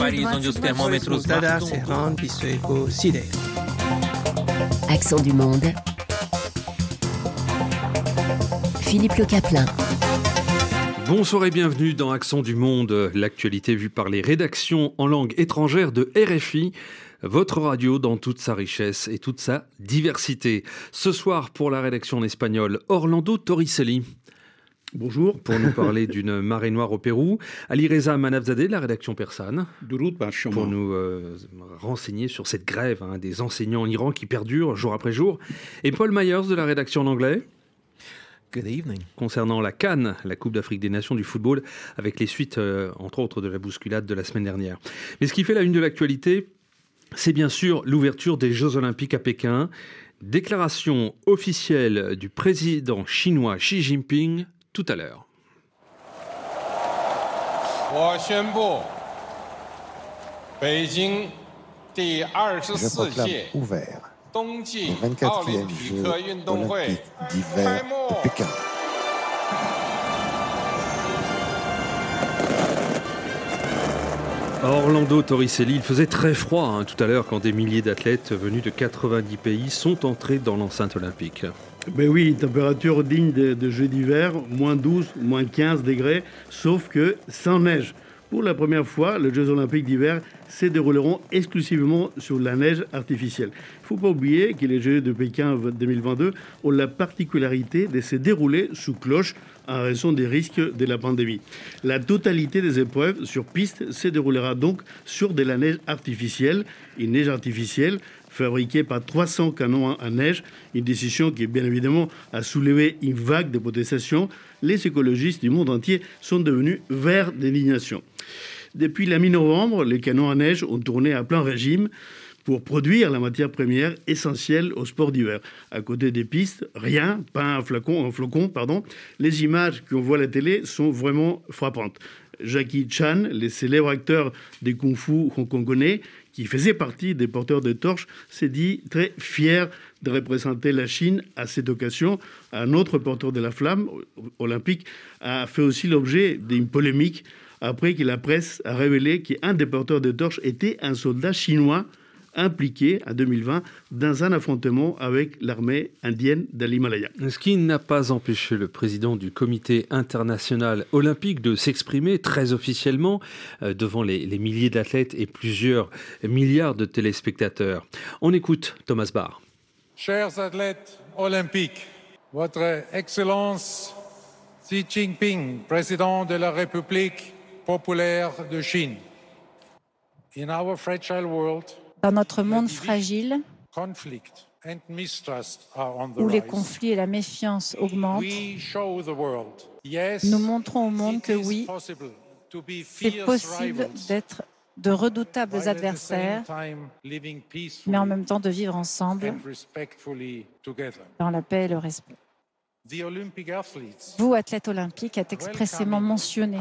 país onde os termômetros marcam... Accent du monde. Philippe Le Caplin. Bonsoir et bienvenue dans Accent du monde, l'actualité vue par les rédactions en langue étrangère de RFI, votre radio dans toute sa richesse et toute sa diversité. Ce soir, pour la rédaction en espagnol, Orlando Torricelli. Bonjour. Pour nous parler d'une marée noire au Pérou. Ali Reza Manafzadeh de la rédaction persane. Pour nous renseigner sur cette grève des enseignants en Iran qui perdure jour après jour. Et Paul Myers de la rédaction en anglais. Good evening. Concernant la CAN, la Coupe d'Afrique des Nations du football, avec les suites, entre autres, de la bousculade de la semaine dernière. Mais ce qui fait la une de l'actualité, c'est bien sûr l'ouverture des Jeux Olympiques à Pékin. Déclaration officielle du président chinois Xi Jinping tout à l'heure. Je proclame ouvert les 24e Jeux olympiques d'hiver de Pékin. Orlando Torricelli, il faisait très froid tout à l'heure quand des milliers d'athlètes venus de 90 pays sont entrés dans l'enceinte olympique. Ben oui, une température digne de Jeux d'hiver, moins 12, moins 15 degrés, sauf que sans neige. Pour la première fois, les Jeux olympiques d'hiver se dérouleront exclusivement sur la neige artificielle. Il ne faut pas oublier que les Jeux de Pékin 2022 ont la particularité de se dérouler sous cloche en raison des risques de la pandémie. La totalité des épreuves sur piste se déroulera donc sur de la neige artificielle. Une neige artificielle fabriquée par 300 canons à neige, une décision qui, bien évidemment, a soulevé une vague de protestations. Les écologistes du monde entier sont devenus verts d'indignation. Depuis la mi-novembre, les canons à neige ont tourné à plein régime pour produire la matière première essentielle au sport d'hiver. À côté des pistes, rien, pas un flocon. Les images qu'on voit à la télé sont vraiment frappantes. Jackie Chan, le célèbre acteur des kung-fu hongkongais, qui faisait partie des porteurs de torches, s'est dit très fier de représenter la Chine à cette occasion. Un autre porteur de la flamme olympique a fait aussi l'objet d'une polémique après que la presse a révélé qu'un des porteurs de torches était un soldat chinois impliqué en 2020 dans un affrontement avec l'armée indienne de l'Himalaya. Ce qui n'a pas empêché le président du comité international olympique de s'exprimer très officiellement devant les milliers d'athlètes et plusieurs milliards de téléspectateurs. On écoute Thomas Bach. Chers athlètes olympiques, Votre Excellence Xi Jinping, président de la République populaire de Chine. In our fragile world, dans notre monde fragile, où les conflits et la méfiance augmentent, nous montrons au monde que oui, c'est possible d'être de redoutables adversaires, mais en même temps de vivre ensemble dans la paix et le respect. Vous, athlète olympique, êtes expressément mentionné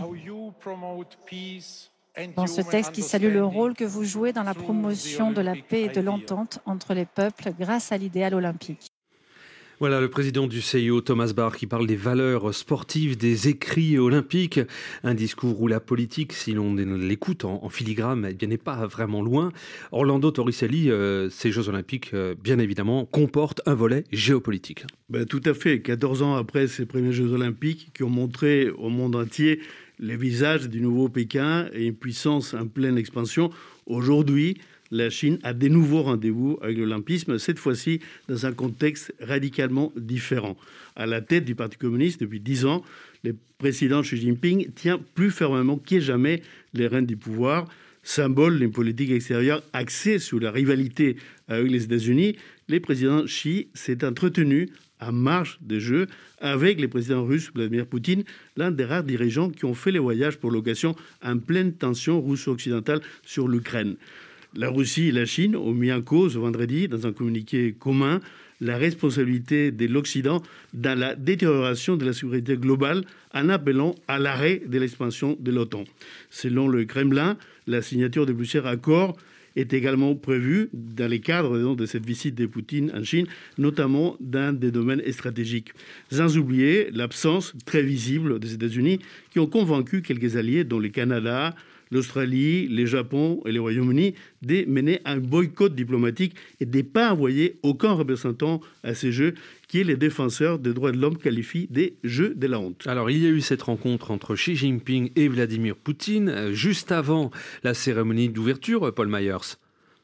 dans ce texte qui salue le rôle que vous jouez dans la promotion de la paix et de l'entente entre les peuples grâce à l'idéal olympique. Voilà le président du CIO, Thomas Bach, qui parle des valeurs sportives, des écrits olympiques. Un discours où la politique, si l'on l'écoute en filigrane, n'est pas vraiment loin. Orlando Torricelli, ces Jeux olympiques, bien évidemment, comportent un volet géopolitique. Tout à fait. 14 ans après ces premiers Jeux olympiques qui ont montré au monde entier les visages du nouveau Pékin et une puissance en pleine expansion, aujourd'hui, la Chine a des nouveaux rendez-vous avec l'olympisme, cette fois-ci dans un contexte radicalement différent. À la tête du Parti communiste depuis 10 ans, le président Xi Jinping tient plus fermement que jamais les rênes du pouvoir. Symbole d'une politique extérieure axée sur la rivalité avec les États-Unis, le président Xi s'est entretenu en marge des Jeux avec le président russe Vladimir Poutine, l'un des rares dirigeants qui ont fait les voyages pour l'occasion en pleine tension russo-occidentale sur l'Ukraine. La Russie et la Chine ont mis en cause vendredi, dans un communiqué commun, la responsabilité de l'Occident dans la détérioration de la sécurité globale en appelant à l'arrêt de l'expansion de l'OTAN. Selon le Kremlin, la signature de plusieurs accords est également prévue dans les cadres de cette visite de Poutine en Chine, notamment dans des domaines stratégiques. Sans oublier l'absence très visible des États-Unis qui ont convaincu quelques alliés, dont le Canada, l'Australie, le Japon et le Royaume-Uni de mener un boycott diplomatique et de ne pas envoyer aucun représentant à ces Jeux, qui est les défenseurs des droits de l'homme qualifient des Jeux de la honte. Alors, il y a eu cette rencontre entre Xi Jinping et Vladimir Poutine, juste avant la cérémonie d'ouverture, Paul Myers.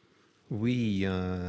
Oui,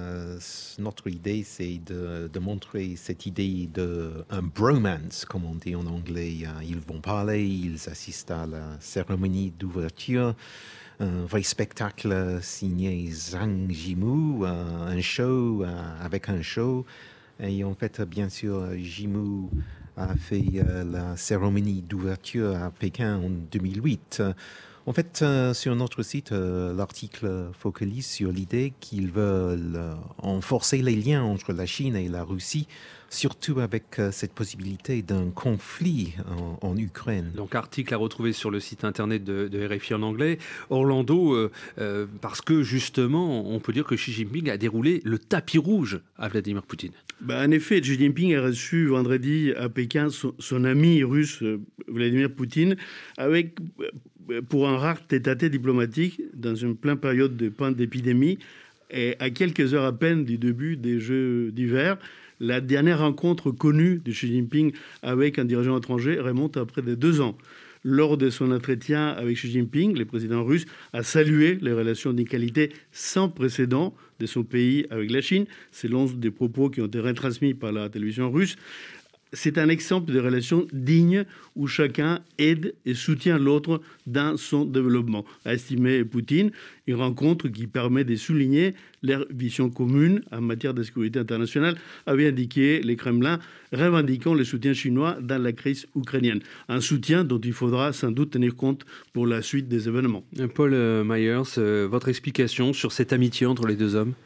notre idée, c'est de montrer cette idée d'un bromance, comme on dit en anglais. Ils vont parler, ils assistent à la cérémonie d'ouverture, un vrai spectacle signé Zhang Yimou, un show avec un show. Et en fait, bien sûr, Yimou a fait la cérémonie d'ouverture à Pékin en 2008. En fait, sur notre site, l'article focalise sur l'idée qu'ils veulent renforcer les liens entre la Chine et la Russie, surtout avec cette possibilité d'un conflit en Ukraine. Donc, article à retrouver sur le site internet de RFI en anglais. Orlando, parce que justement, on peut dire que Xi Jinping a déroulé le tapis rouge à Vladimir Poutine. En effet, Xi Jinping a reçu vendredi à Pékin son ami russe Vladimir Poutine avec... pour un rare tête-à-tête diplomatique dans une pleine période de d'épidémie et à quelques heures à peine du début des Jeux d'hiver. La dernière rencontre connue de Xi Jinping avec un dirigeant étranger remonte à près de 2 ans. Lors de son entretien avec Xi Jinping, le président russe a salué les relations d'une qualité sans précédent de son pays avec la Chine, selon des propos qui ont été retransmis par la télévision russe. C'est un exemple de relation digne où chacun aide et soutient l'autre dans son développement, a estimé Poutine. Une rencontre qui permet de souligner leur vision commune en matière de sécurité internationale, avait indiqué le Kremlin, revendiquant le soutien chinois dans la crise ukrainienne. Un soutien dont il faudra sans doute tenir compte pour la suite des événements. Paul Myers, votre explication sur cette amitié entre les deux hommes?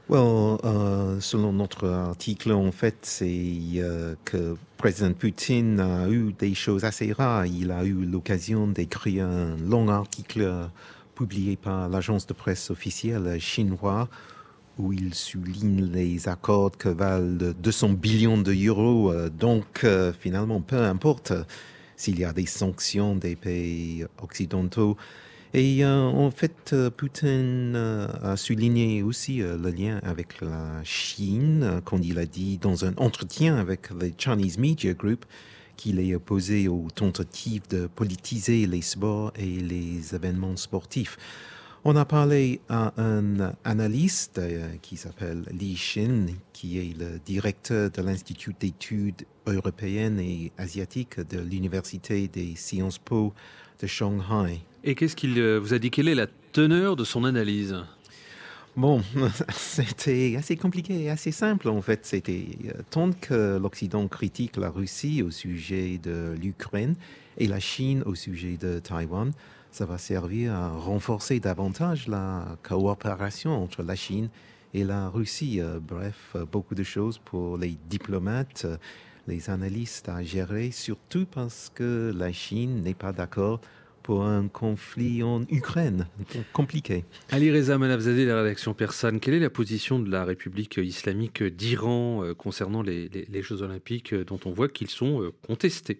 Selon notre article, en fait, c'est que président Poutine a eu des choses assez rares. Il a eu l'occasion d'écrire un long article publié par l'agence de presse officielle chinoise où il souligne les accords que valent 200 billions d'euros. Donc, finalement, peu importe s'il y a des sanctions des pays occidentaux. Et en fait, Poutine a souligné aussi le lien avec la Chine, quand il a dit dans un entretien avec le Chinese Media Group qu'il est opposé aux tentatives de politiser les sports et les événements sportifs. On a parlé à un analyste qui s'appelle Li Xin, qui est le directeur de l'Institut d'études européennes et asiatiques de l'Université des Sciences Po de Shanghai. Et qu'est-ce qu'il vous a dit? Quelle est la teneur de son analyse? Bon, c'était assez compliqué et assez simple en fait. C'était tant que l'Occident critique la Russie au sujet de l'Ukraine et la Chine au sujet de Taïwan, ça va servir à renforcer davantage la coopération entre la Chine et la Russie. Bref, beaucoup de choses pour les diplomates, les analystes à gérer, surtout parce que la Chine n'est pas d'accord pour un conflit en Ukraine. Compliqué. Ali Reza Manafzadeh, la rédaction persane, quelle est la position de la République islamique d'Iran concernant les Jeux olympiques dont on voit qu'ils sont contestés?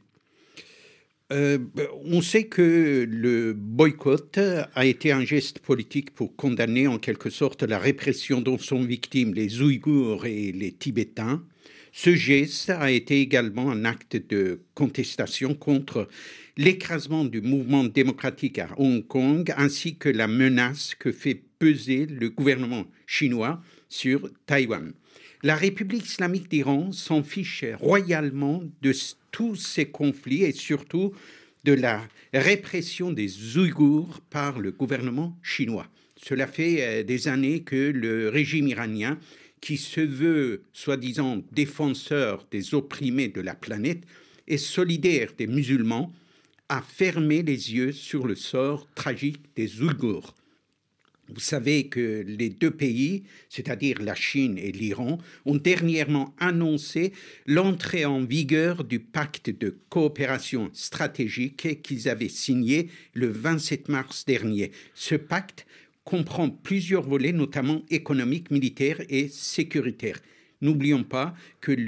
On sait que le boycott a été un geste politique pour condamner en quelque sorte la répression dont sont victimes les Ouïghours et les Tibétains. Ce geste a été également un acte de contestation contre l'écrasement du mouvement démocratique à Hong Kong, ainsi que la menace que fait peser le gouvernement chinois sur Taïwan. La République islamique d'Iran s'en fiche royalement de tous ces conflits et surtout de la répression des Ouïghours par le gouvernement chinois. Cela fait des années que le régime iranien, qui se veut soi-disant défenseur des opprimés de la planète et solidaire des musulmans, a fermé les yeux sur le sort tragique des Ouïghours. Vous savez que les deux pays, c'est-à-dire la Chine et l'Iran, ont dernièrement annoncé l'entrée en vigueur du pacte de coopération stratégique qu'ils avaient signé le 27 mars dernier. Ce pacte comprend plusieurs volets, notamment économiques, militaires et sécuritaires. N'oublions pas que le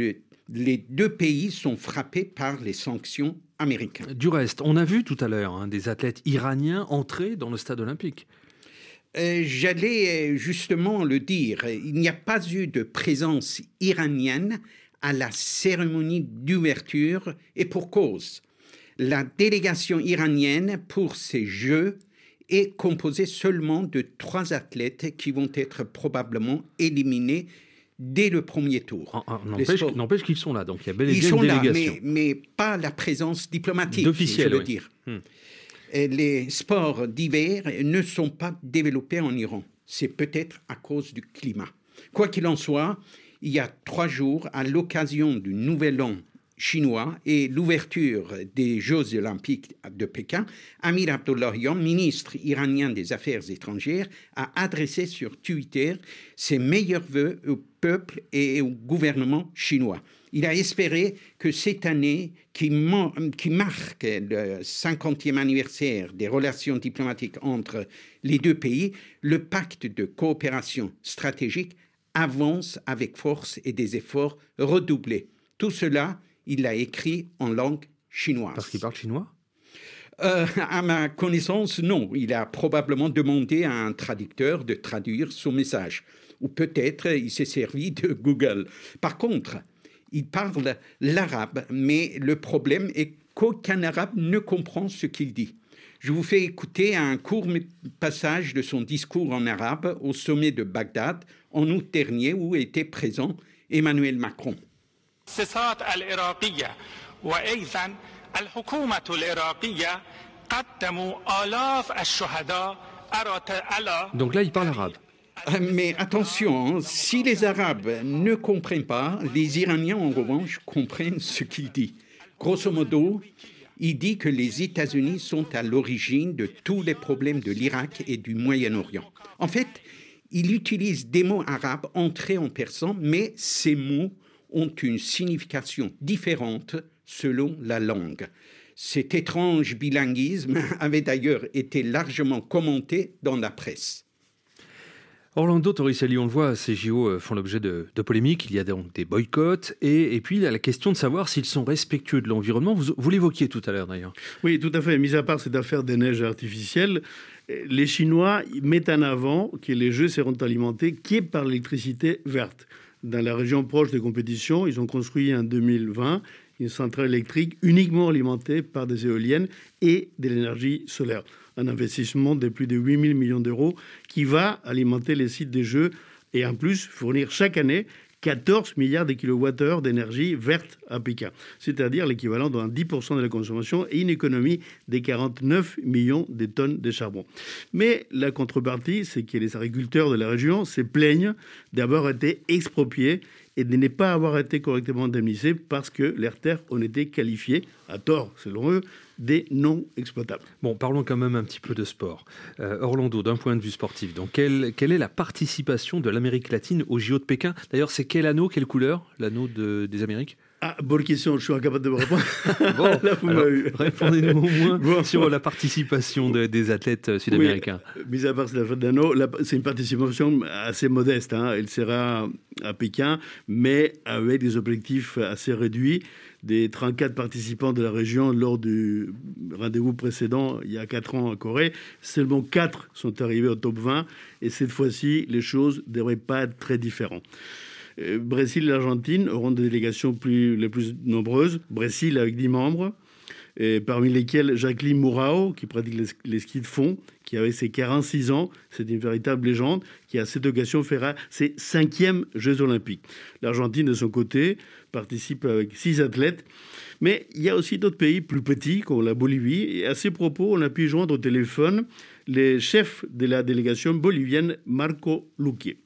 Les deux pays sont frappés par les sanctions américaines. Du reste, on a vu tout à l'heure des athlètes iraniens entrer dans le stade olympique. J'allais justement le dire, il n'y a pas eu de présence iranienne à la cérémonie d'ouverture et pour cause. La délégation iranienne pour ces Jeux est composée seulement de 3 athlètes qui vont être probablement éliminés dès le premier tour. N'empêche qu'ils sont là, donc il y a bel et bien une délégation. Là, mais pas la présence diplomatique, d'officiel, je veux dire. Les sports d'hiver ne sont pas développés en Iran. C'est peut-être à cause du climat. Quoi qu'il en soit, il y a 3 jours, à l'occasion du Nouvel An chinois et l'ouverture des Jeux olympiques de Pékin, Amir Abdollahian, ministre iranien des Affaires étrangères, a adressé sur Twitter ses meilleurs vœux au peuple et au gouvernement chinois. Il a espéré que cette année, qui marque le 50e anniversaire des relations diplomatiques entre les deux pays, le pacte de coopération stratégique avance avec force et des efforts redoublés. Tout cela, il l'a écrit en langue chinoise. Parce qu'il parle chinois ? À ma connaissance, non. Il a probablement demandé à un traducteur de traduire son message. Ou peut-être il s'est servi de Google. Par contre, il parle l'arabe, mais le problème est qu'aucun arabe ne comprend ce qu'il dit. Je vous fais écouter un court passage de son discours en arabe au sommet de Bagdad en août dernier où était présent Emmanuel Macron. Donc là, il parle arabe. Mais attention, si les Arabes ne comprennent pas, les Iraniens en revanche comprennent ce qu'il dit. Grosso modo, il dit que les États-Unis sont à l'origine de tous les problèmes de l'Irak et du Moyen-Orient. En fait, il utilise des mots arabes entrés en persan, mais ces mots ont une signification différente selon la langue. Cet étrange bilinguisme avait d'ailleurs été largement commenté dans la presse. Orlando Torricelli, on le voit, ces JO font l'objet de polémiques. Il y a donc des boycotts et puis il y a la question de savoir s'ils sont respectueux de l'environnement. Vous l'évoquiez tout à l'heure d'ailleurs. Oui, tout à fait. Mis à part cette affaire des neiges artificielles, les Chinois mettent en avant que les Jeux seront alimentés que par l'électricité verte. Dans la région proche des compétitions, ils ont construit en 2020 une centrale électrique uniquement alimentée par des éoliennes et de l'énergie solaire. Un investissement de plus de 8 000 millions d'euros qui va alimenter les sites des Jeux et en plus fournir chaque année 14 milliards de kilowattheures d'énergie verte à Pékin, c'est-à-dire l'équivalent de 10% de la consommation et une économie de 49 millions de tonnes de charbon. Mais la contrepartie, c'est que les agriculteurs de la région se plaignent d'avoir été expropriés et de ne pas avoir été correctement indemnisés parce que leurs terres ont été qualifiées, à tort selon eux, des non exploitables. Bon, parlons quand même un petit peu de sport. Orlando, d'un point de vue sportif, donc quelle est la participation de l'Amérique latine aux JO de Pékin ? D'ailleurs, c'est quel anneau, quelle couleur, l'anneau des Amériques ? Ah, bonne question, je suis incapable de me répondre. Bon, alors, répondez-nous au moins sur la participation des athlètes sud-américains. Oui, mis à part cette affaire d'anneau, c'est une participation assez modeste. Elle sera à Pékin, mais avec des objectifs assez réduits. Des 34 participants de la région lors du rendez-vous précédent, il y a 4 ans en Corée, seulement 4 sont arrivés au top 20. Et cette fois-ci, les choses ne devraient pas être très différentes. Brésil et l'Argentine auront des délégations les plus nombreuses. Brésil avec 10 membres, parmi lesquels Jacqueline Mourao, qui pratique les skis de fond, qui avait ses 46 ans, c'est une véritable légende, qui à cette occasion fera ses 5e Jeux olympiques. L'Argentine, de son côté, participe avec 6 athlètes. Mais il y a aussi d'autres pays plus petits, comme la Bolivie. Et à ces propos, on a pu joindre au téléphone le chef de la délégation bolivienne, Marco Luque.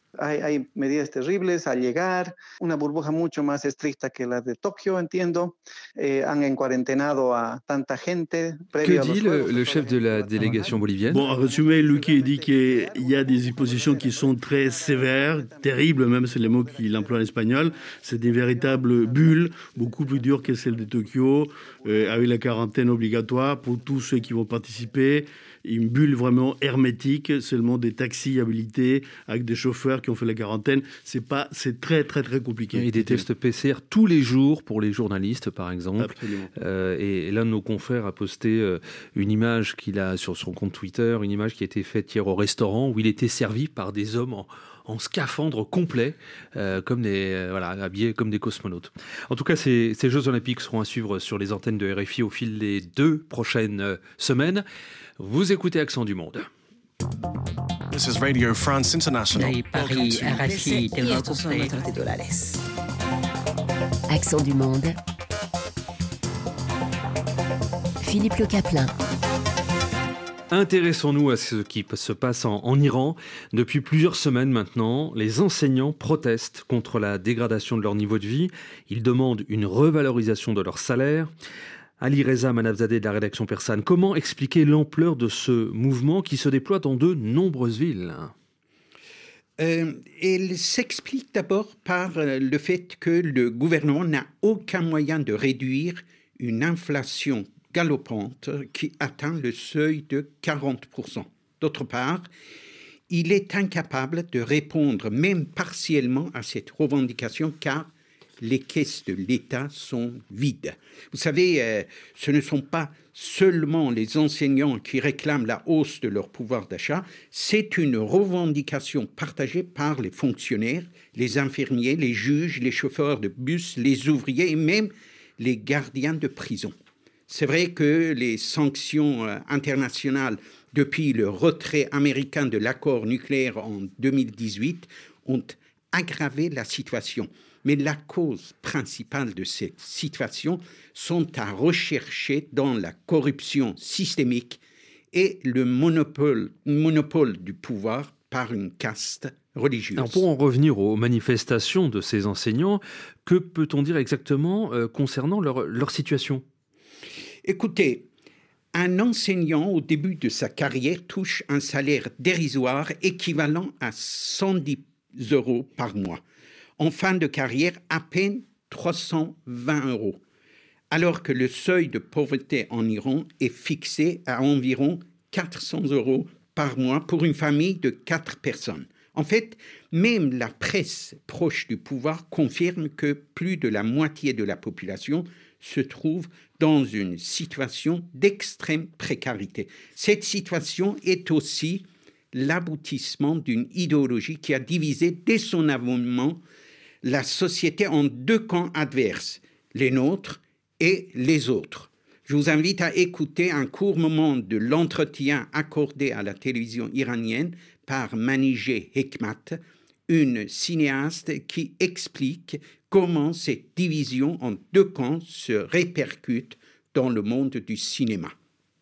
Hay medidas terribles al llegar, una burbuja mucho más estricta que la de Tokio, entiendo. Han encuarentenado a tanta gente. Que dit le chef de la délégation bolivienne ? Bon, en résumé, Luque dit qu'il y a des dispositions qui sont très sévères, terribles, même c'est le mot qu'il emploie en espagnol. C'est des véritables bulles, beaucoup plus dures que celles de Tokyo, avec la quarantaine obligatoire pour tous ceux qui vont participer. une bulle vraiment hermétique, seulement des taxis habilités avec des chauffeurs qui ont fait la quarantaine. C'est très, très, très compliqué. Et des tests PCR tous les jours pour les journalistes, par exemple. Et l'un de nos confrères a posté une image qu'il a sur son compte Twitter, une image qui a été faite hier au restaurant où il était servi par des hommes en scaphandre complet, habillés comme des cosmonautes. En tout cas, ces Jeux Olympiques seront à suivre sur les antennes de RFI au fil des 2 prochaines semaines. Vous écoutez Accent du Monde. This is Radio France International. Paris, RFI, Accent du Monde. Philippe Le Caplin. Intéressons-nous à ce qui se passe en Iran. Depuis plusieurs semaines maintenant, les enseignants protestent contre la dégradation de leur niveau de vie. Ils demandent une revalorisation de leur salaire. Ali Reza Manavzadeh de la rédaction persane, comment expliquer l'ampleur de ce mouvement qui se déploie dans de nombreuses villes ? Elle s'explique d'abord par le fait que le gouvernement n'a aucun moyen de réduire une inflation galopante qui atteint le seuil de 40%. D'autre part, il est incapable de répondre même partiellement à cette revendication car les caisses de l'État sont vides. Vous savez, ce ne sont pas seulement les enseignants qui réclament la hausse de leur pouvoir d'achat, c'est une revendication partagée par les fonctionnaires, les infirmiers, les juges, les chauffeurs de bus, les ouvriers et même les gardiens de prison. C'est vrai que les sanctions internationales depuis le retrait américain de l'accord nucléaire en 2018 ont aggravé la situation. Mais la cause principale de cette situation sont à rechercher dans la corruption systémique et le monopole du pouvoir par une caste religieuse. Alors pour en revenir aux manifestations de ces enseignants, que peut-on dire exactement concernant leur situation ? Écoutez, un enseignant au début de sa carrière touche un salaire dérisoire équivalent à 110 € par mois. En fin de carrière, à peine 320 €, alors que le seuil de pauvreté en Iran est fixé à environ 400 € par mois pour une famille de 4 personnes. En fait, même la presse proche du pouvoir confirme que plus de la moitié de la population se trouve dans une situation d'extrême précarité. Cette situation est aussi l'aboutissement d'une idéologie qui a divisé dès son avènement la société en 2 camps adverses, les nôtres et les autres. Je vous invite à écouter un court moment de l'entretien accordé à la télévision iranienne par Manijeh Hekmat, une cinéaste qui explique comment cette division en 2 camps se répercute dans le monde du cinéma.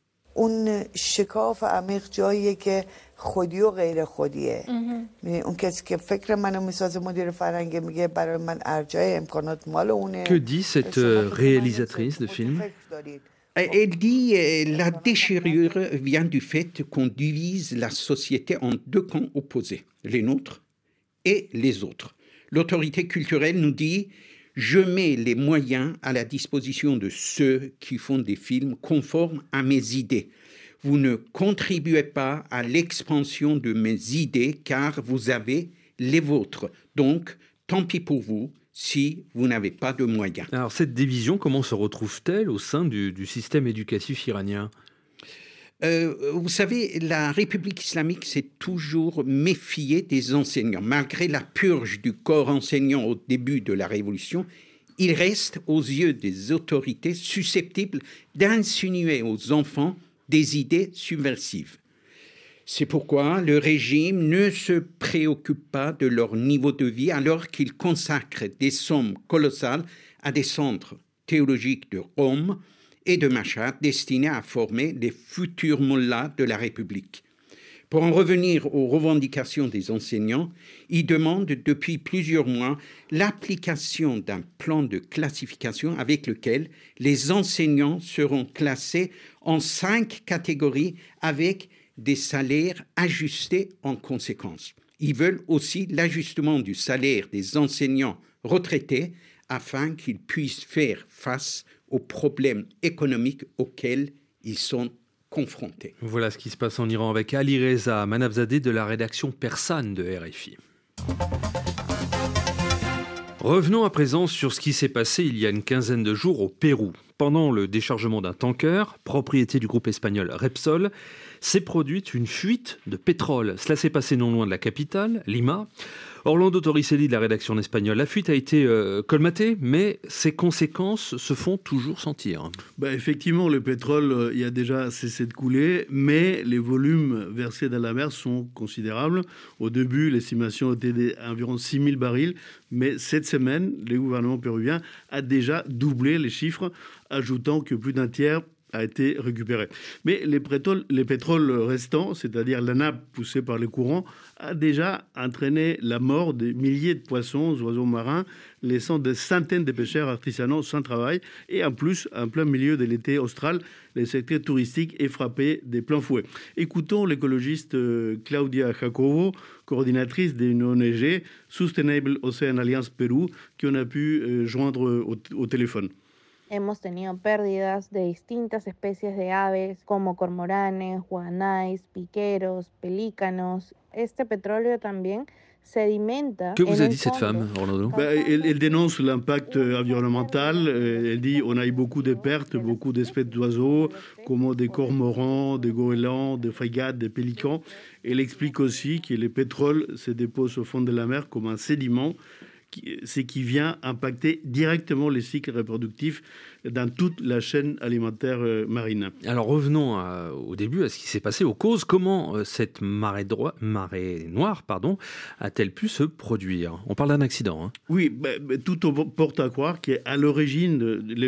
اون شکاف عمیق جاییه که خودی و غیر خودیه. اون کسی که فکر منو میسازه مدیر فرهنگ میگه برای من ارجاع امکانات مال اونه. Que dit cette réalisatrice de film ? Elle dit la déchirure vient du fait qu'on divise la société en 2 camps opposés, les nôtres et les autres. L'autorité culturelle nous dit je mets les moyens à la disposition de ceux qui font des films conformes à mes idées. Vous ne contribuez pas à l'expansion de mes idées car vous avez les vôtres. Donc, tant pis pour vous si vous n'avez pas de moyens. Alors, cette division, comment se retrouve-t-elle au sein du système éducatif iranien ? Vous savez, la République islamique s'est toujours méfiée des enseignants. Malgré la purge du corps enseignant au début de la Révolution, il reste aux yeux des autorités susceptibles d'insinuer aux enfants des idées subversives. C'est pourquoi le régime ne se préoccupe pas de leur niveau de vie alors qu'il consacre des sommes colossales à des centres théologiques de Rome et de Mashhad destinés à former les futurs mollahs de la République. Pour en revenir aux revendications des enseignants, ils demandent depuis plusieurs mois l'application d'un plan de classification avec lequel les enseignants seront classés en 5 catégories avec des salaires ajustés en conséquence. Ils veulent aussi l'ajustement du salaire des enseignants retraités afin qu'ils puissent faire face aux problèmes économiques auxquels ils sont confrontés. Voilà ce qui se passe en Iran avec Ali Reza Manavzadeh de la rédaction persane de RFI. Revenons à présent sur ce qui s'est passé il y a une quinzaine de jours au Pérou. Pendant le déchargement d'un tanker, propriété du groupe espagnol Repsol, s'est produite une fuite de pétrole. Cela s'est passé non loin de la capitale, Lima. Orlando Torricelli de la rédaction espagnole. La fuite a été colmatée, mais ses conséquences se font toujours sentir. Effectivement, le pétrole il a déjà cessé de couler, mais les volumes versés dans la mer sont considérables. Au début, l'estimation était d'environ 6 000 barils, mais cette semaine, le gouvernement péruvien a déjà doublé les chiffres, ajoutant que plus d'un tiers a été récupéré. Mais les pétroles restants, c'est-à-dire la nappe poussée par les courants, a déjà entraîné la mort de milliers de poissons, oiseaux marins, laissant des centaines de pêcheurs artisanaux sans travail. Et en plus, en plein milieu de l'été austral, le secteur touristique est frappé de plein fouet. Écoutons l'écologiste Claudia Jacobo, coordinatrice d'une ONG, Sustainable Ocean Alliance Pérou, qu'on a pu joindre au téléphone. Hemos tenido pérdidas de distintas especies de aves como cormoranes, guanáis, piqueros, pelícanos. Este petróleo también sedimenta. Que vous a dit cette femme, Orlando? Elle dénonce l'impact environnemental. Elle dit on a eu beaucoup de pertes, beaucoup d'espèces d'oiseaux, comme des cormorans, des goélands, des frégates, des pélicans. Elle explique aussi que le pétrole se dépose au fond de la mer comme un sédiment, ce qui vient impacter directement les cycles reproductifs dans toute la chaîne alimentaire marine. Alors revenons au début, à ce qui s'est passé, aux causes. Comment cette marée noire a-t-elle pu se produire? On parle d'un accident. Hein. Oui, tout porte à croire que l'origine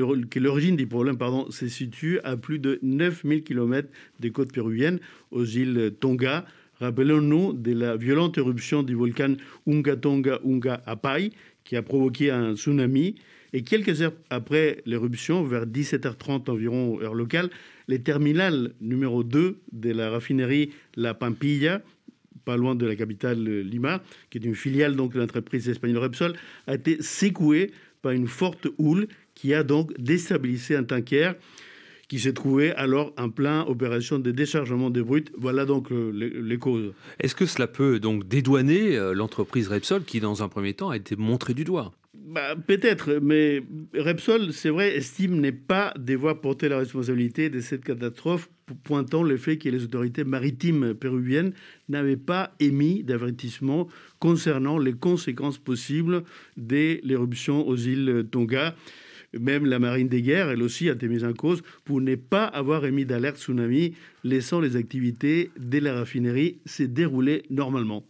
du problème se situe à plus de 9000 km des côtes péruviennes, aux îles Tonga. Rappelons-nous de la violente éruption du volcan Unga Tonga Unga Apai qui a provoqué un tsunami. Et quelques heures après l'éruption, vers 17h30 environ, heure locale, les terminales numéro 2 de la raffinerie La Pampilla, pas loin de la capitale Lima, qui est une filiale donc, de l'entreprise espagnole Repsol, a été secouée par une forte houle qui a donc déstabilisé un tanker qui s'est trouvé alors en pleine opération de déchargement de brut. Voilà donc les causes. Est-ce que cela peut donc dédouaner l'entreprise Repsol qui, dans un premier temps, a été montrée du doigt? Peut-être, mais Repsol, c'est vrai, estime ne pas devoir porter la responsabilité de cette catastrophe, pointant le fait que les autorités maritimes péruviennes n'avaient pas émis d'avertissement concernant les conséquences possibles de l'éruption aux îles Tonga. Même la marine des guerres, elle aussi, a été mise en cause pour ne pas avoir émis d'alerte tsunami, laissant les activités de la raffinerie se dérouler normalement.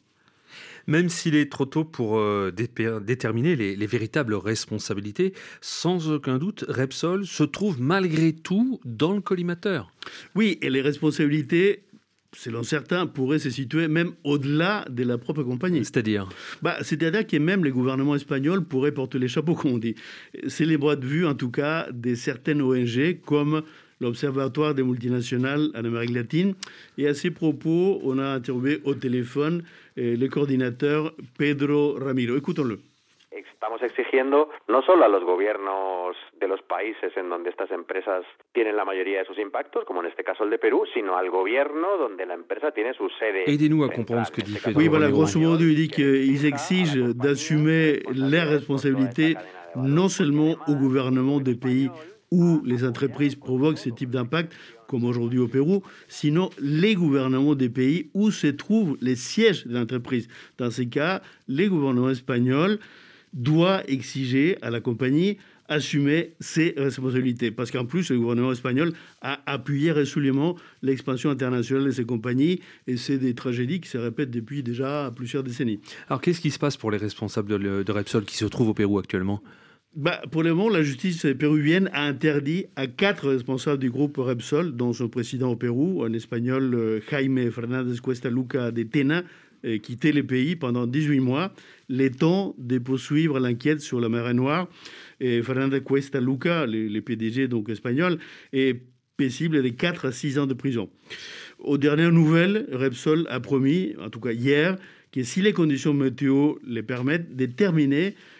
Même s'il est trop tôt pour déterminer les véritables responsabilités, sans aucun doute, Repsol se trouve malgré tout dans le collimateur. Oui, et les responsabilités, selon certains, pourraient se situer même au-delà de la propre compagnie. C'est-à-dire C'est-à-dire que même les gouvernements espagnols pourraient porter les chapeaux, comme on dit. C'est les bras de vue, en tout cas, de certaines ONG, comme l'Observatoire des multinationales en Amérique latine. Et à ces propos, on a interrogé au téléphone le coordinateur Pedro Ramiro. Écoutons-le. Estamos exigiendo no solo a los gobiernos de los países en donde estas empresas tienen la mayoría de sus impactos, como en este caso el de Perú, sino al gobierno donde la empresa tiene su sede. Aidez-nous à comprendre ce que dit Pedro. Oui, voilà, grosso modo, il dit qu'ils exigent d'assumer les responsabilités non seulement au gouvernement des pays où les entreprises provoquent ce type d'impact, comme aujourd'hui au Pérou, sinon les gouvernements des pays où se trouvent les sièges de l'entreprise. Dans ces cas, les gouvernements espagnols doivent exiger à la compagnie assumer ses responsabilités. Parce qu'en plus, le gouvernement espagnol a appuyé résolument l'expansion internationale de ces compagnies et c'est des tragédies qui se répètent depuis déjà plusieurs décennies. Alors qu'est-ce qui se passe pour les responsables de Repsol qui se trouvent au Pérou actuellement ? Pour le moment, la justice péruvienne a interdit à 4 responsables du groupe Repsol, dont son président au Pérou, un espagnol, Jaime Fernández Cuesta Luca de Tena, quitter le pays pendant 18 mois, le temps de poursuivre l'enquête sur la marée noire. Et Fernández Cuesta Luca, le PDG donc espagnol, est paisible de 4 à 6 ans de prison. Aux dernières nouvelles, Repsol a promis, en tout cas hier, que si les conditions météo les permettent, de terminer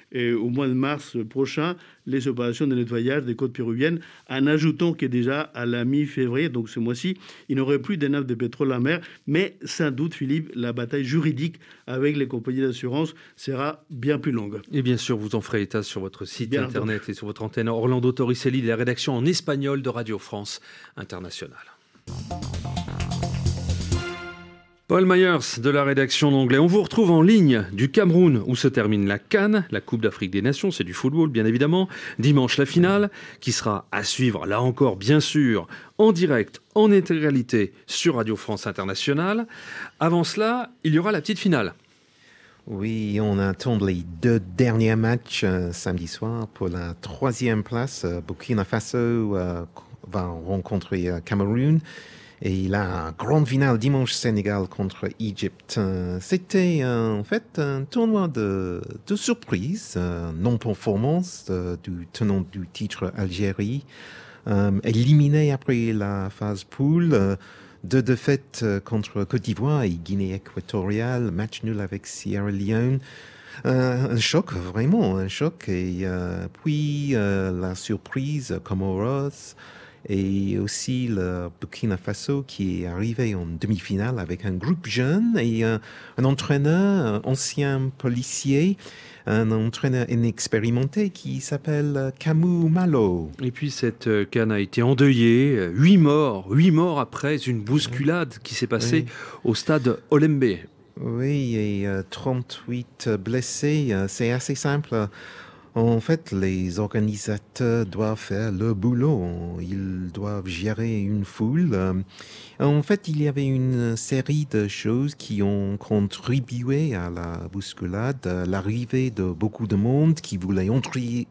au mois de mars prochain les opérations de nettoyage des côtes péruviennes, en ajoutant que déjà à la mi-février, donc ce mois-ci, il n'y aurait plus de nappes de pétrole en mer. Mais sans doute, Philippe, la bataille juridique avec les compagnies d'assurance sera bien plus longue. Et bien sûr, vous en ferez état sur votre site internet et sur votre antenne. Orlando Torricelli de la rédaction en espagnol de Radio France Internationale. Paul Myers de la rédaction d'anglais. On vous retrouve en ligne du Cameroun où se termine la CAN, la Coupe d'Afrique des Nations, c'est du football bien évidemment. Dimanche la finale qui sera à suivre là encore bien sûr en direct, en intégralité sur Radio France Internationale. Avant cela, il y aura la petite finale. Oui, on attend les 2 derniers matchs samedi soir pour la 3e place. Burkina Faso va rencontrer Cameroun. Et la grande finale dimanche Sénégal contre Égypte. C'était en fait un tournoi de surprise, non-performance du tenant du titre Algérie, éliminé après la phase poule. 2 défaites contre Côte d'Ivoire et Guinée équatoriale, match nul avec Sierra Leone. Un choc, vraiment un choc. Et puis la surprise, Comoros. Et aussi le Burkina Faso qui est arrivé en demi-finale avec un groupe jeune et un entraîneur, ancien policier, un entraîneur inexpérimenté qui s'appelle Kamou Malo. Et puis cette CAN a été endeuillée, 8 morts après une bousculade qui s'est passée au stade Olembe. Oui, et 38 blessés, c'est assez simple. En fait, les organisateurs doivent faire le boulot. Ils doivent gérer une foule. En fait, il y avait une série de choses qui ont contribué à la bousculade. L'arrivée de beaucoup de monde qui voulait entrer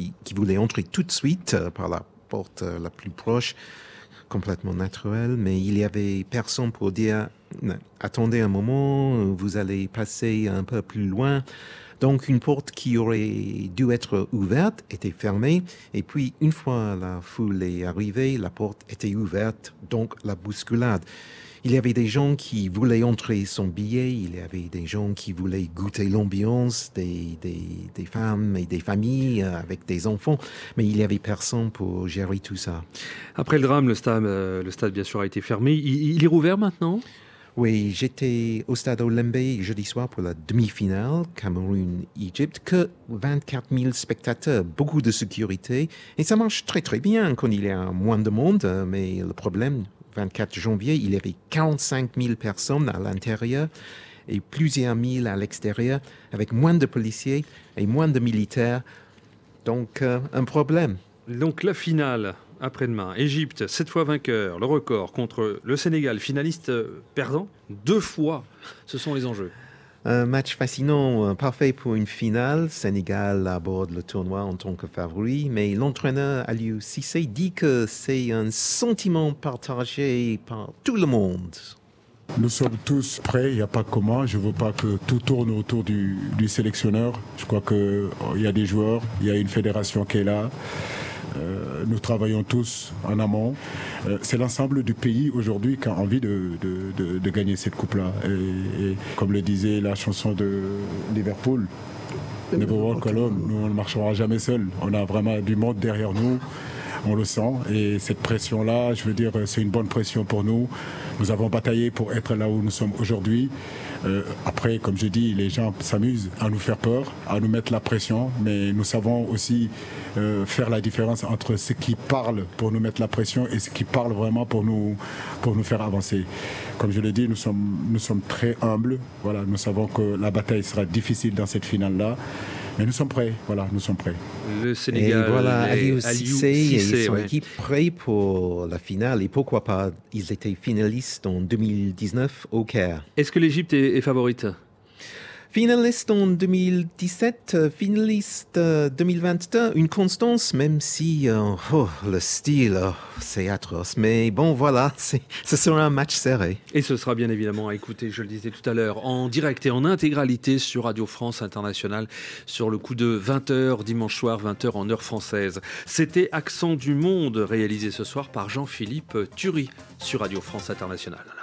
tout de suite par la porte la plus proche, complètement naturelle. Mais il y avait personne pour dire « Attendez un moment, vous allez passer un peu plus loin ». Donc, une porte qui aurait dû être ouverte était fermée. Et puis, une fois la foule est arrivée, la porte était ouverte. Donc, la bousculade. Il y avait des gens qui voulaient entrer son billet. Il y avait des gens qui voulaient goûter l'ambiance des femmes et des familles avec des enfants. Mais il y avait personne pour gérer tout ça. Après le drame, le stade bien sûr a été fermé. Il est rouvert maintenant ? Oui, j'étais au stade Olembe jeudi soir pour la demi-finale, Cameroun-Égypte, que 24 000 spectateurs, beaucoup de sécurité. Et ça marche très très bien quand il y a moins de monde. Mais le problème, 24 janvier, il y avait 45 000 personnes à l'intérieur et plusieurs mille à l'extérieur, avec moins de policiers et moins de militaires. Donc, un problème. Donc la finale après-demain, Égypte, 7 fois vainqueur, le record contre le Sénégal, finaliste perdant 2 fois. Ce sont les enjeux. Un match fascinant, parfait pour une finale. Sénégal aborde le tournoi en tant que favori, mais l'entraîneur Aliou Cissé dit que c'est un sentiment partagé par tout le monde. Nous sommes tous prêts, il n'y a pas de comment. Je ne veux pas que tout tourne autour du sélectionneur. Je crois qu'il y a des joueurs, il y a une fédération qui est là. Nous travaillons tous en amont. C'est l'ensemble du pays aujourd'hui qui a envie de gagner cette coupe-là. Et comme le disait la chanson de Liverpool, Never Walk Alone, nous on ne marchera jamais seul. On a vraiment du monde derrière nous. On le sent et cette pression-là, je veux dire, c'est une bonne pression pour nous. Nous avons bataillé pour être là où nous sommes aujourd'hui. Après, comme je dis, les gens s'amusent à nous faire peur, à nous mettre la pression, mais nous savons aussi faire la différence entre ceux qui parlent pour nous mettre la pression et ceux qui parlent vraiment pour nous faire avancer. Comme je l'ai dit, nous sommes très humbles. Voilà, nous savons que la bataille sera difficile dans cette finale-là. Mais nous sommes prêts, voilà, nous sommes prêts. Le Sénégal, et voilà, Aliou Cissé et son équipe prêts pour la finale. Et pourquoi pas, ils étaient finalistes en 2019 au Caire. Est-ce que l'Égypte est favorite ? Finaliste en 2017, finaliste 2022, une constance, même si le style, c'est atroce. Mais bon, voilà, ce sera un match serré. Et ce sera bien évidemment à écouter, je le disais tout à l'heure, en direct et en intégralité sur Radio France Internationale, sur le coup de 20h, dimanche soir, 20h en heure française. C'était Accent du Monde, réalisé ce soir par Jean-Philippe Thury sur Radio France Internationale.